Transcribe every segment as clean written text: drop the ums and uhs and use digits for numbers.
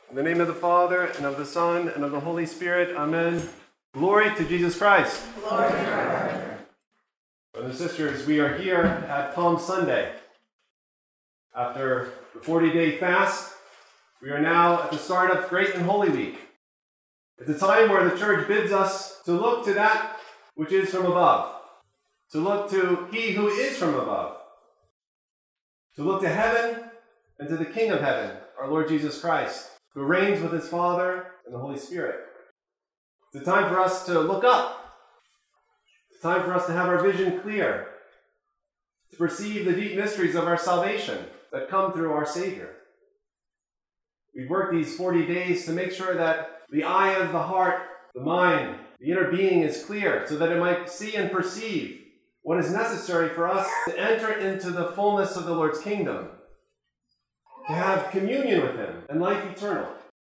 In the name of the Father, and of the Son, and of the Holy Spirit, Amen. Glory to Jesus Christ. Glory to God. Brothers and sisters, we are here at Palm Sunday. After the 40-day fast, we are now at the start of Great and Holy Week. It's a time where the Church bids us to look to that which is from above, to look to He who is from above, to look to heaven and to the King of heaven, our Lord Jesus Christ, who reigns with his Father and the Holy Spirit. It's a time for us to look up. It's a time for us to have our vision clear, to perceive the deep mysteries of our salvation that come through our Savior. We've worked these 40 days to make sure that the eye of the heart, the mind, the inner being is clear so that it might see and perceive what is necessary for us to enter into the fullness of the Lord's kingdom, to have communion with Him and life eternal.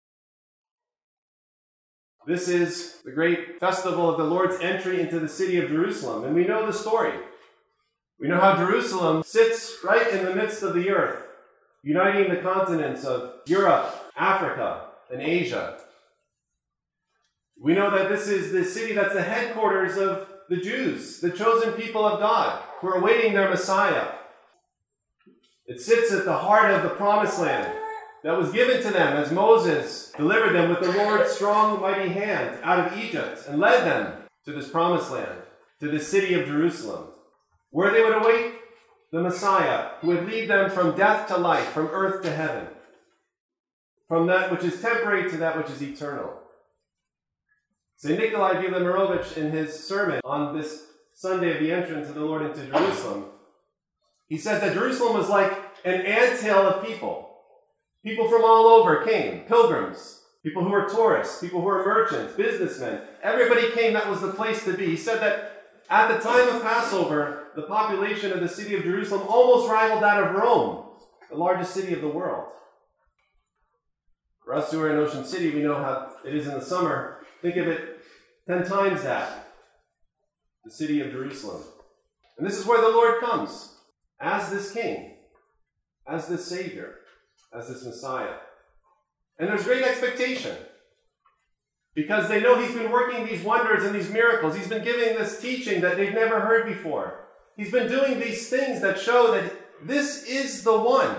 This is the great festival of the Lord's entry into the city of Jerusalem, and we know the story. We know how Jerusalem sits right in the midst of the earth, uniting the continents of Europe, Africa, and Asia. We know that this is the city that's the headquarters of the Jews, the chosen people of God, who are awaiting their Messiah. It sits at the heart of the promised land that was given to them as Moses delivered them with the Lord's strong, mighty hand out of Egypt and led them to this promised land, to the city of Jerusalem, where they would await the Messiah who would lead them from death to life, from earth to heaven, from that which is temporary to that which is eternal. St. Nikolai Vladimirovich, in his sermon on this Sunday of the entrance of the Lord into Jerusalem, he says that Jerusalem was like an anthill of people. People from all over came, pilgrims, people who were tourists, people who were merchants, businessmen. Everybody came. That was the place to be. He said that at the time of Passover, the population of the city of Jerusalem almost rivaled that of Rome, the largest city of the world. For us who are in Ocean City, we know how it is in the summer. Think of it 10 times that, the city of Jerusalem. And this is where the Lord comes, as this King, as this Savior, as this Messiah. And there's great expectation, because they know He's been working these wonders and these miracles. He's been giving this teaching that they've never heard before. He's been doing these things that show that this is the one.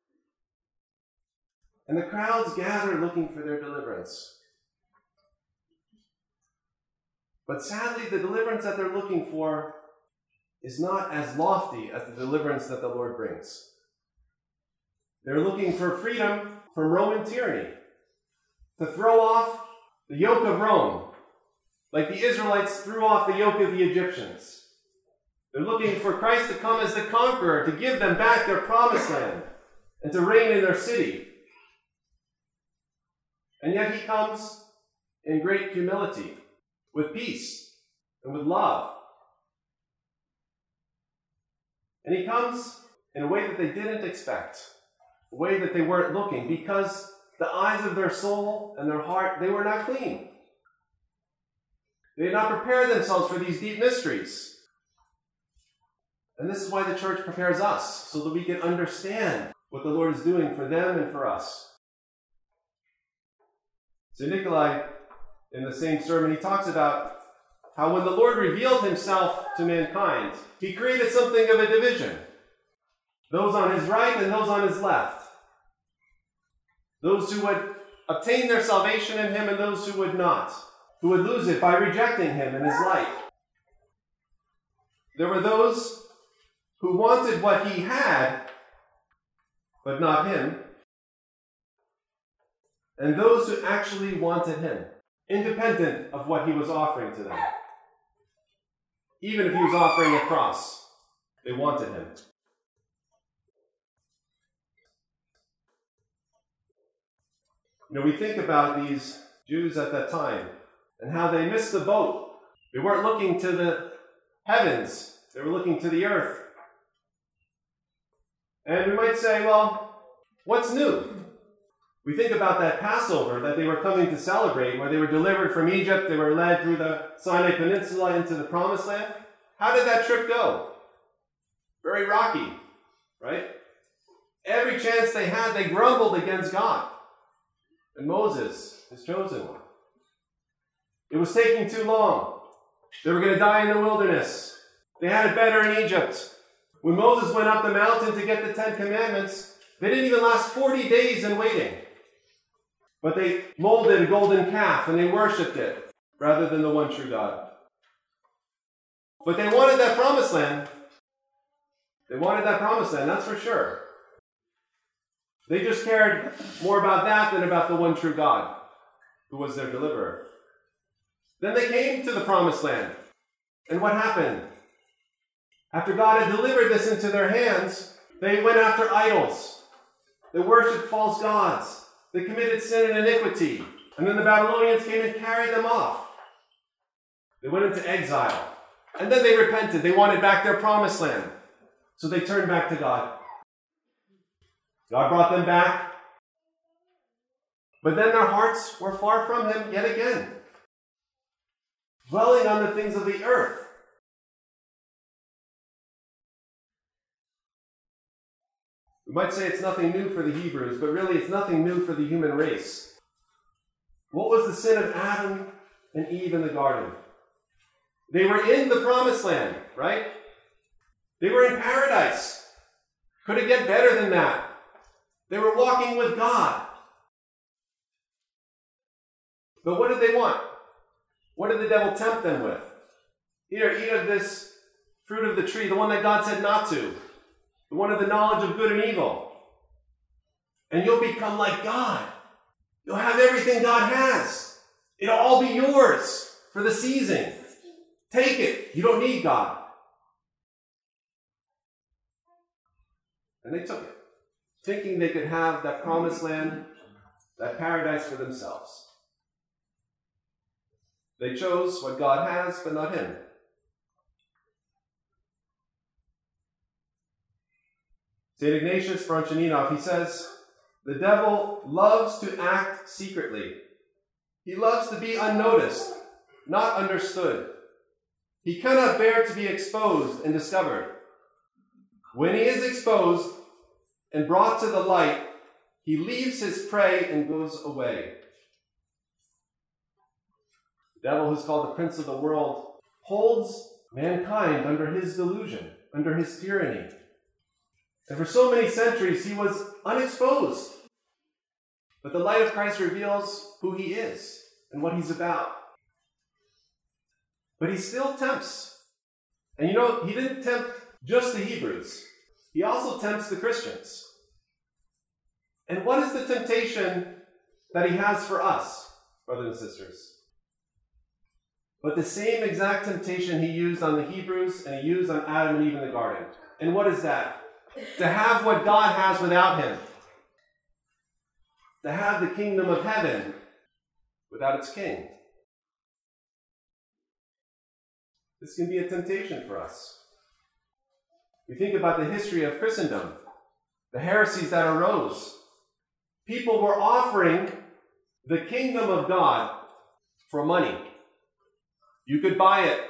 And the crowds gather looking for their deliverance. But sadly, the deliverance that they're looking for is not as lofty as the deliverance that the Lord brings. They're looking for freedom from Roman tyranny, to throw off the yoke of Rome, like the Israelites threw off the yoke of the Egyptians. They're looking for Christ to come as the conqueror, to give them back their promised land, and to reign in their city. And yet He comes in great humility, with peace, and with love. And He comes in a way that they didn't expect, a way that they weren't looking, because the eyes of their soul and their heart, they were not clean. They had not prepared themselves for these deep mysteries. And this is why the Church prepares us, so that we can understand what the Lord is doing for them and for us. St. Nikolai, in the same sermon, he talks about how when the Lord revealed Himself to mankind, He created something of a division. Those on His right and those on His left. Those who would obtain their salvation in Him and those who would not, who would lose it by rejecting Him and His light. There were those who wanted what He had, but not Him, and those who actually wanted Him, independent of what He was offering to them. Even if He was offering a cross, they wanted Him. We think about these Jews at that time and how they missed the boat. They weren't looking to the heavens. They were looking to the earth. And we might say, well, what's new? We think about that Passover that they were coming to celebrate, where they were delivered from Egypt, they were led through the Sinai Peninsula into the Promised Land. How did that trip go? Very rocky, right? Every chance they had, they grumbled against God. and Moses, his chosen one. It was taking too long. They were going to die in the wilderness. They had it better in Egypt. When Moses went up the mountain to get the 10 Commandments, they didn't even last 40 days in waiting. But they molded a golden calf and they worshipped it rather than the one true God. But they wanted that promised land. They wanted that promised land, that's for sure. They just cared more about that than about the one true God, who was their deliverer. Then they came to the promised land. And what happened? After God had delivered this into their hands, they went after idols. They worshipped false gods. They committed sin and iniquity. And then the Babylonians came and carried them off. They went into exile. And then they repented. They wanted back their promised land. So they turned back to God. God brought them back. But then their hearts were far from Him yet again, dwelling on the things of the earth. We might say it's nothing new for the Hebrews, but really it's nothing new for the human race. What was the sin of Adam and Eve in the garden? They were in the promised land, right? They were in paradise. Could it get better than that? They were walking with God. But what did they want? What did the devil tempt them with? Here, eat of this fruit of the tree, the one that God said not to. The one of the knowledge of good and evil. And you'll become like God. You'll have everything God has. It'll all be yours for the season. Take it. You don't need God. And they took it, thinking they could have that promised land, that paradise for themselves. They chose what God has, but not Him. St. Ignatius Bronichov, he says, the devil loves to act secretly. He loves to be unnoticed, not understood. He cannot bear to be exposed and discovered. When he is exposed and brought to the light, he leaves his prey and goes away. The devil, who's called the prince of the world, holds mankind under his delusion, under his tyranny. And for so many centuries, he was unexposed. But the light of Christ reveals who he is and what he's about. But he still tempts. And you know, he didn't tempt just the Hebrews. He also tempts the Christians. And what is the temptation that he has for us, brothers and sisters? But the same exact temptation he used on the Hebrews and he used on Adam and Eve in the garden. And what is that? To have what God has without him. To have the kingdom of heaven without its king. This can be a temptation for us. We think about the history of Christendom, the heresies that arose. People were offering the kingdom of God for money. You could buy it.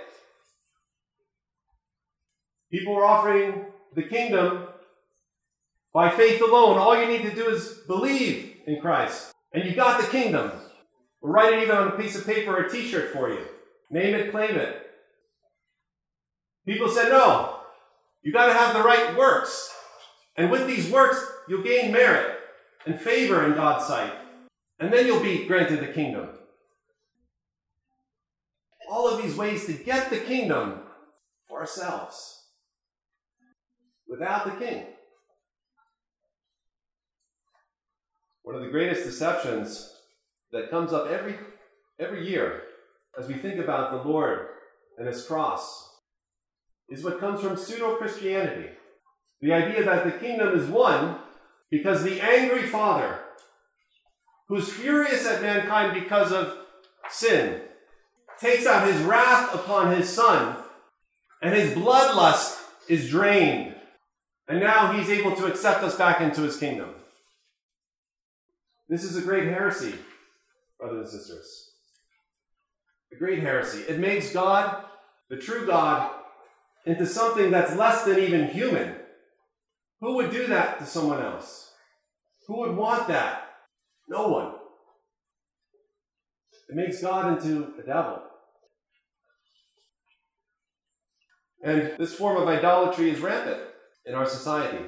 People were offering the kingdom by faith alone. All you need to do is believe in Christ. And you got the kingdom. We'll write it even on a piece of paper or a t-shirt for you. Name it, claim it. People said, no, you got to have the right works. And with these works, you'll gain merit and favor in God's sight. And then you'll be granted the kingdom. All of these ways to get the kingdom for ourselves. Without the king. One of the greatest deceptions that comes up every year as we think about the Lord and His cross is what comes from pseudo-Christianity. The idea that the kingdom is won because the angry Father, who's furious at mankind because of sin, takes out His wrath upon His Son, and His bloodlust is drained. And now He's able to accept us back into His kingdom. This is a great heresy, brothers and sisters. A great heresy. It makes God, the true God, into something that's less than even human. Who would do that to someone else? Who would want that? No one. It makes God into a devil. And this form of idolatry is rampant in our society.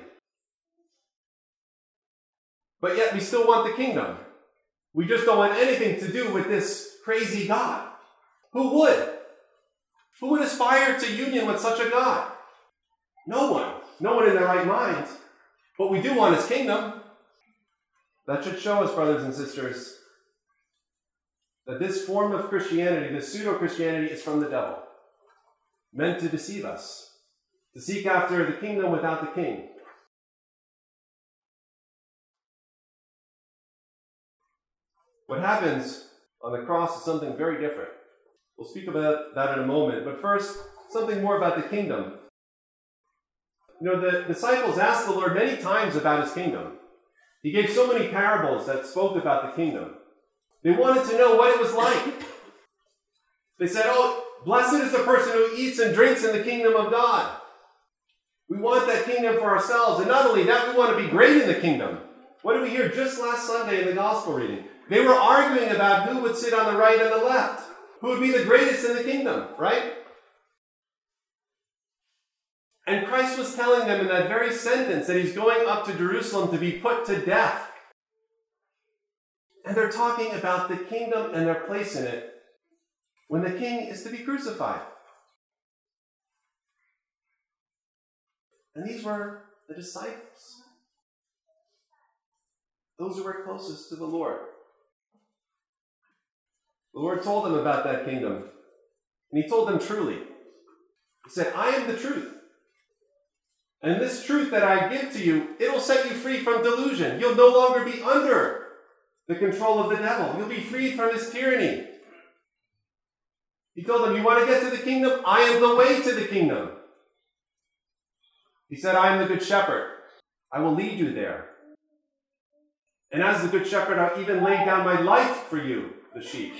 But yet we still want the kingdom. We just don't want anything to do with this crazy God. Who would? Who would aspire to union with such a God? No one. No one in their right mind. But we do want his kingdom. That should show us, brothers and sisters, that this form of Christianity, this pseudo-Christianity, is from the devil, meant to deceive us, to seek after the kingdom without the king. What happens on the cross is something very different. We'll speak about that in a moment, but first, something more about the kingdom. The disciples asked the Lord many times about his kingdom. He gave so many parables that spoke about the kingdom. They wanted to know what it was like. They said, "Oh, blessed is the person who eats and drinks in the kingdom of God." We want that kingdom for ourselves. And not only that, we want to be great in the kingdom. What did we hear just last Sunday in the gospel reading? They were arguing about who would sit on the right and the left. Who would be the greatest in the kingdom, right? And Christ was telling them in that very sentence that he's going up to Jerusalem to be put to death. And they're talking about the kingdom and their place in it when the king is to be crucified. And these were the disciples. Those who were closest to the Lord. The Lord told them about that kingdom. And he told them truly. He said, "I am the truth. And this truth that I give to you, it will set you free from delusion. You'll no longer be under the control of the devil. You'll be freed from his tyranny." He told them, "You want to get to the kingdom? I am the way to the kingdom." He said, "I am the good shepherd. I will lead you there. And as the good shepherd, I'll even lay down my life for you, the sheep."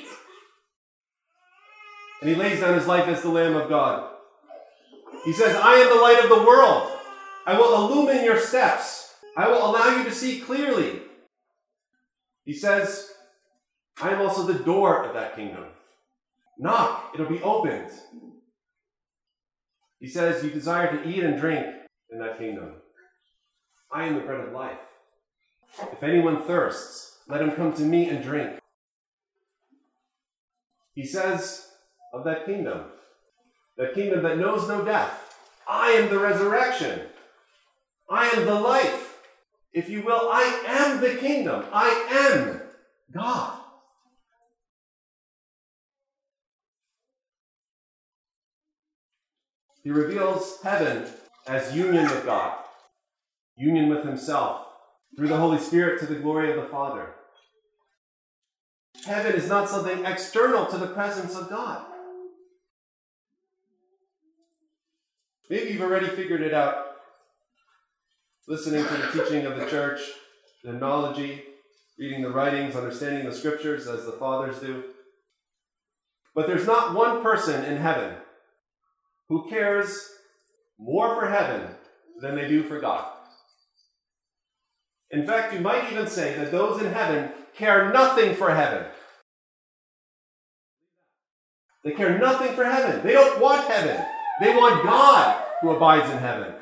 And he lays down his life as the Lamb of God. He says, "I am the light of the world. I will illumine your steps. I will allow you to see clearly." He says, "I am also the door of that kingdom. Knock, it'll be opened." He says, "You desire to eat and drink in that kingdom. I am the bread of life. If anyone thirsts, let him come to me and drink." He says of that kingdom that knows no death, "I am the resurrection. I am the life. If you will, I am the kingdom. I am God." He reveals heaven as union with God, union with himself, through the Holy Spirit to the glory of the Father. Heaven is not something external to the presence of God. Maybe you've already figured it out, listening to the teaching of the church, the hymnology, reading the writings, understanding the scriptures as the fathers do. But there's not one person in heaven who cares more for heaven than they do for God. In fact, you might even say that those in heaven care nothing for heaven. They care nothing for heaven. They don't want heaven. They want God who abides in heaven.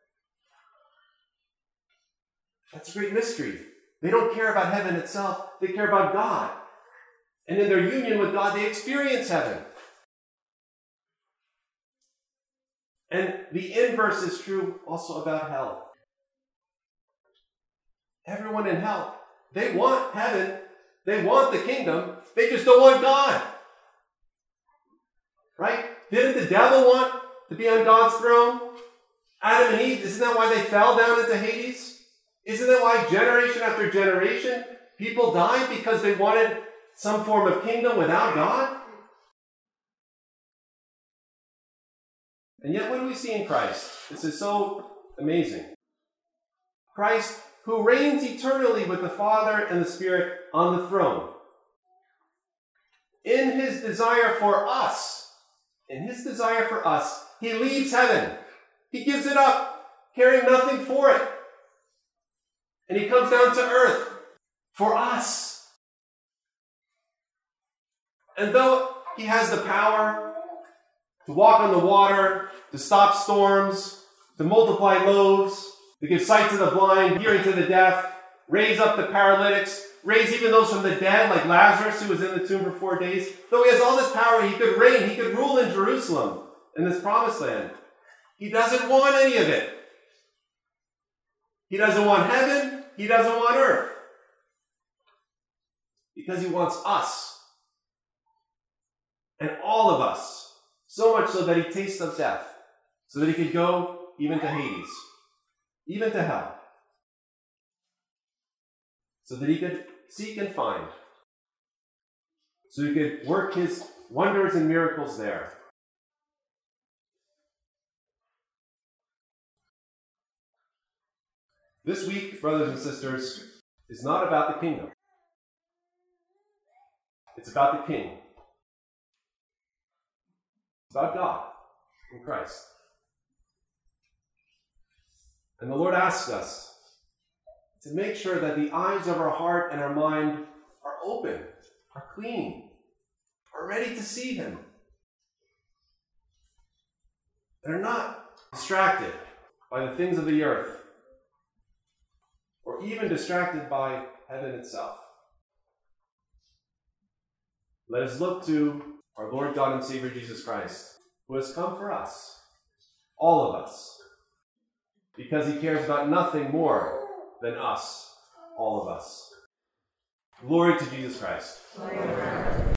That's a great mystery. They don't care about heaven itself. They care about God. And in their union with God, they experience heaven. And the inverse is true also about hell. Everyone in hell, they want heaven. They want the kingdom. They just don't want God. Right? Didn't the devil want to be on God's throne? Adam and Eve, isn't that why they fell down into Hades? Isn't that why generation after generation people died? Because they wanted some form of kingdom without God? And yet what do we see in Christ? This is so amazing. Christ, who reigns eternally with the Father and the Spirit on the throne. In his desire for us, he leaves heaven. He gives it up, caring nothing for it. And he comes down to earth for us. And though he has the power to walk on the water, to stop storms, to multiply loaves, to give sight to the blind, hearing to the deaf, raise up the paralytics, raise even those from the dead, like Lazarus, who was in the tomb for 4 days. Though he has all this power, he could reign, he could rule in Jerusalem, in this promised land. He doesn't want any of it. He doesn't want heaven. He doesn't want earth. Because he wants us. And all of us. So much so that he tastes of death. So that he could go even to Hades. Even to hell. So that he could seek and find. So he could work his wonders and miracles there. This week, brothers and sisters, is not about the kingdom. It's about the King. It's about God in Christ. And the Lord asks us to make sure that the eyes of our heart and our mind are open, are clean, are ready to see him. They're not distracted by the things of the earth, or even distracted by heaven itself. Let us look to our Lord God and Savior Jesus Christ, who has come for us, all of us, because he cares about nothing more than us, all of us. Glory to Jesus Christ. Amen.